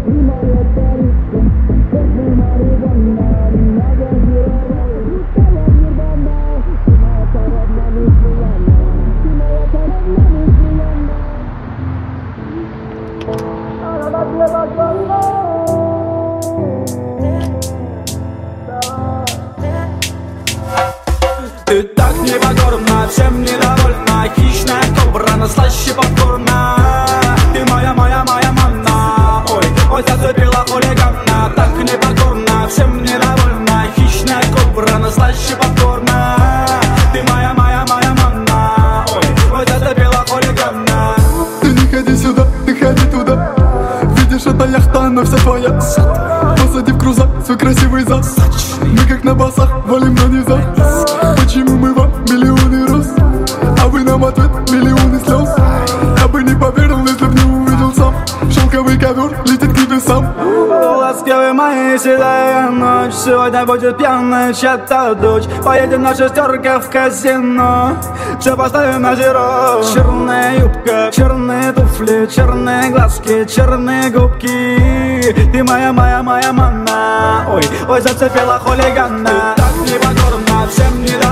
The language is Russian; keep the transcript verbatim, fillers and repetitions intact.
Ты так непокорна, всем недовольна, хищная кобра, но слаще попкорна. Ты моя, моя, моя манна, ой, ой, зацепила хулигана. Так непокорна, всем недовольна, хищная кобра, но слаще попкорна. Ты моя, моя, моя манна, ой, ой, зацепила хулигана. Ты не ходи сюда, ты ходи туда. Видишь, эта яхта, она вся твоя. Посади в крузак свой красивый зад. Мы как на басах, валим на низах. Почему мы вам миллионы роз, а вы нам ответ миллионы слез? Я бы не поверил, если б не увидел сам. Шелковый ковер летит к небесам. Ласковые мои, седая ночь, сегодня будет пьяная чья-то дочь. Поедем на шестерках в казино, все поставим на зеро. Черная юбка, черные туфли, черные глазки, черные губки. Ты моя, моя, моя манна, ой, ой, зацепила хулигана. Ты так непокорна, всем не